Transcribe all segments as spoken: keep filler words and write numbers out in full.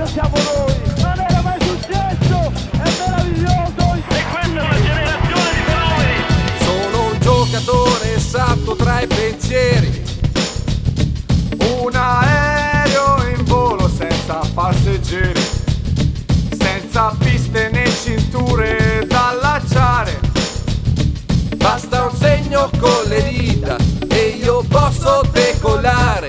invece siamo noi. Non era mai successo, è meraviglioso. E questa è la generazione di fenomeni. Sono un giocatore esatto tra i pensieri, un aereo in volo senza passeggeri, senza piste né cinture da allacciare. Basta un segno con le dita e io posso decollare.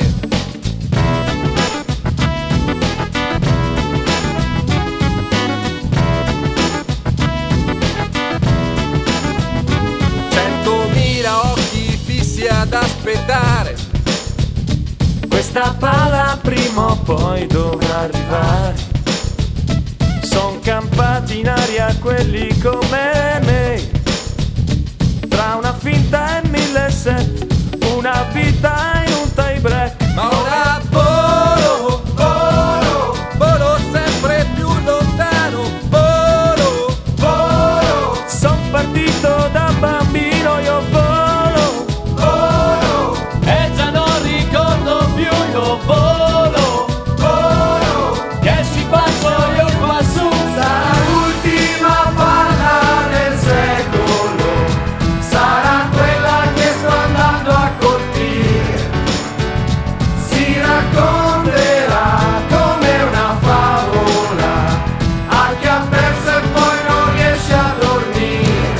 Centomila occhi fissi ad aspettare. Questa palla prima o poi dovrà arrivare. Son campati in aria quelli come me. Tra una finta e mille set, una vita in un tie break. Ma ora volo, volo, volo sempre più lontano. Volo, volo, Son partito da bambino, io volo, volo, e già non ricordo più, io volo, volo. che ci faccio io qua su. Sarà l'ultima palla del secolo, sarà quella che sto andando a colpire. Si racconterà come una favola a chi ha perso e poi non riesce a dormire.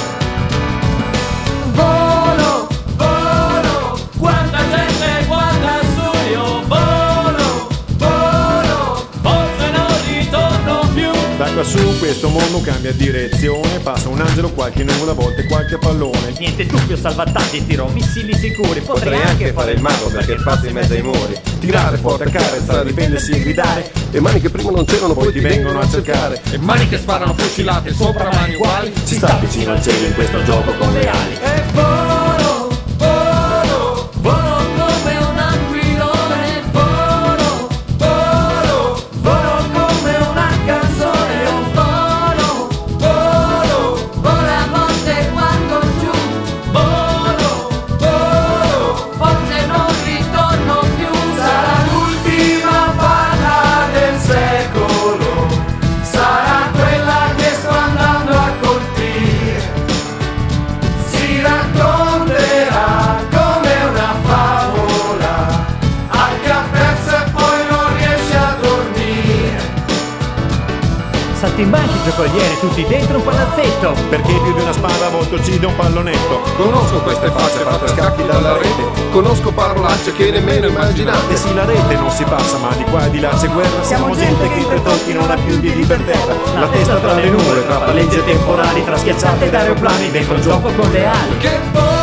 Volo, volo, Quanta gente guarda su, io volo, volo. forse non ritorno più. Da quassù questo mondo cambia direzione, passa un angelo, qualche nuvola, a volte qualche pallone. Niente dubbio, salvataggi, tiro missili sicuri. Potrei, Potrei anche fare il mago perché passa in mezzo ai muri. Tirare, forte accarezza, difendersi e gridare. Le mani che prima non c'erano poi ti vengono a cercare. E mani che sparano fucilate sopra mani uguali. Si sta vicino al cielo in questo gioco con le ali. E volo, volo, Volo come un aquilone, volo, volo, volo come una canzone, io volo, volo, Vola a volte quando giù, volo, volo. forse non ritorno più. Sarà l'ultima palla del secolo, sarà quella che sto andando a colpire. Si racconterà come una favola a chi ha perso e poi non riesce a dormire. Saltimbanchi, giocolieri, tutti dentro un palazzetto. Perché più di una spada a volte uccide un pallonetto. Conosco queste facce fatte a scacchi dalla rete. Conosco parolacce che nemmeno E immaginate. sì, la rete non si passa, ma di qua e di là c'è guerra. Siamo gente che i tre tocchi non ha più piedi per terra. La testa tra le nuvole, tra palleggi temporali, tra schiacciate ed aeroplani, dentro il gioco con le ali. Che